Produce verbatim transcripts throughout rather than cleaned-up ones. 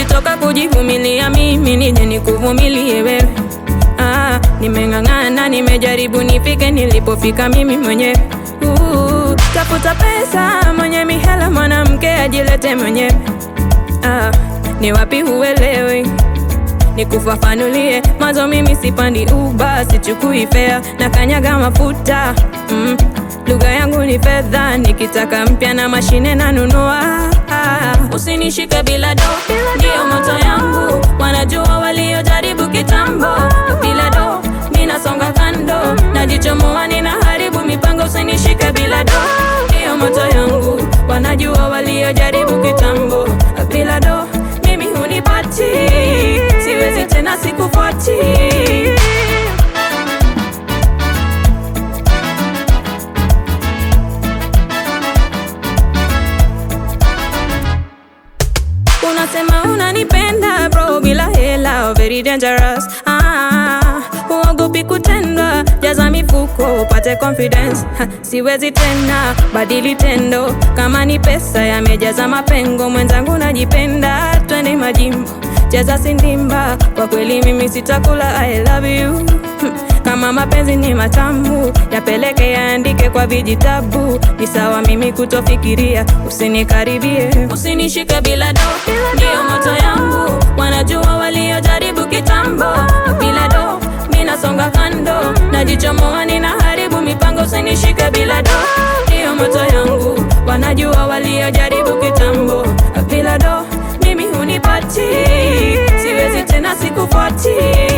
nilitoka kujivumilia mimi nije nikuvumilie wewe. Ah, nimeng'ang'ana, nimejaribu nifike nilipofika mimi mwenyewe. Uh, tafuta pesa, mwenye mihela mwanamke ajilete mwenyewe. Ah, ni wapi huelewi? Nikufafanulie, mwanzo mimi sipandi Uber, sichukui fare na kanyaga mafuta. Mm, lugha yangu ni fedha, nikitaka mpya na mashine na nunua. Ah, usinishike bila do, ndio moto yangu. Wanajua waliojaribu kitambo. Bila do, mina songa kando, najichomoa ninaharibu mipango. Usinishike bila do, ndio moto yangu. Wanajua waliojaribu kitambo. Bila do, mimi hunipati, siwezi tena sikufuati. Unasema unanipenda bro bila hela, very dangerous. Ah, uogopi kutendwa, jaza mifuko upate confidence. Ha, siwezi tena badili tendo, kama ni pesa yamejaza mapengo. Mwenzangu najipenda, twende majimbo, jaza sindimba. Kwa kweli mimi sitakula, I love you. Kama mapenzi ni matamu, yapeleke yaandike kwa vijitabu. Ni sawa mimi kutofikiria, usinikaribie. Usinishike bila do, ndio moto yangu. Wanajua waliojaribu kitambo. Bila do, mina songa kando, najichomoa ninaharibu mipango. Usinishike bila do, ndio moto yangu. Wanajua waliojaribu kitambo. Bila do, mimi hunipati, siwezi tena sikufuati.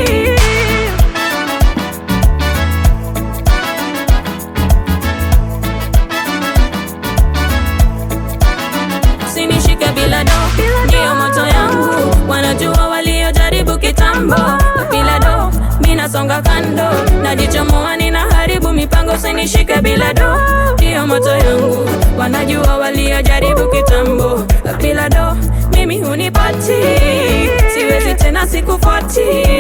Usinishike bila do, ndio moto yangu. Wanajua waliojaribu kitambo. Bila do, mina songa kando, najichomoa ninaharibu mipango. Usinishike bila do, ndio moto yangu. Wanajua waliojaribu kitambo. Bila do, mimi hunipati, siwezi tena sikufuati.